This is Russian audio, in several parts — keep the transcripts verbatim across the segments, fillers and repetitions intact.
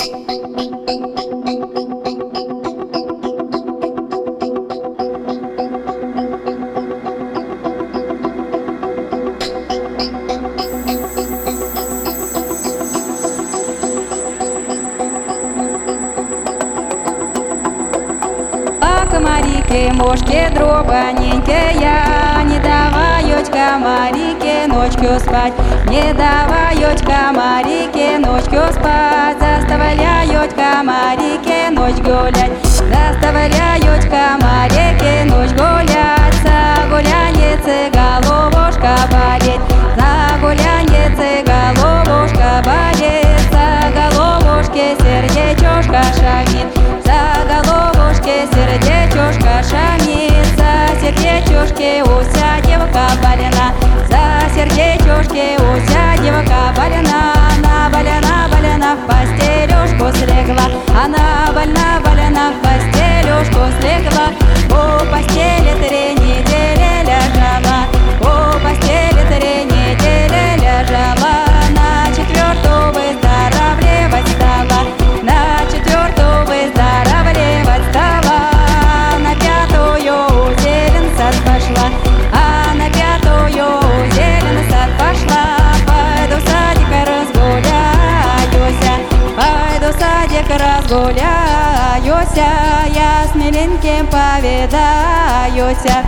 Комарики, мошки, дробаненькие, не давают комарики ночью спать, не давают комарики ночью спать, заставляют комарики ночь гулять, заставляют комарики ночь гулять, загуляницы головушка болит, загуляницы головушка болит, за головушки сердечушка шагнет, за головушки сердечушка шамит, за сердечушки уся девка больна, за сердечушки уся девка больна, она больна, больна в постелюшку слегла, она больна, больна в постелюшку слегла, у постели три недели лежала, у постели три недели лежала, на четвертую выздоравливать стала, на четвертую выздоравливать стала, на пятую у зелен сад пошла, а на пятую у зелен сад пошла. Пойду в садик разгуляюся, пойду в садик разгуляюся, я с миленьким повидаюся.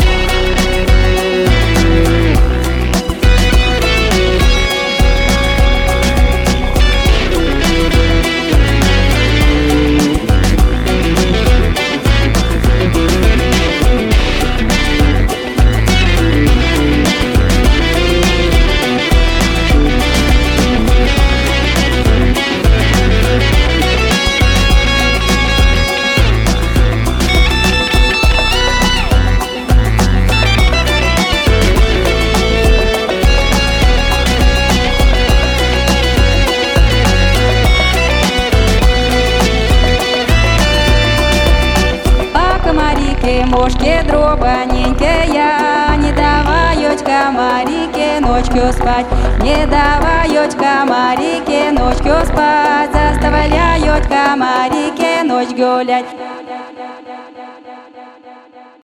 Мошки, дробаненькие, не давают комарики ночью спать, не давают комарики ночью спать, заставляют комарики ночь гулять.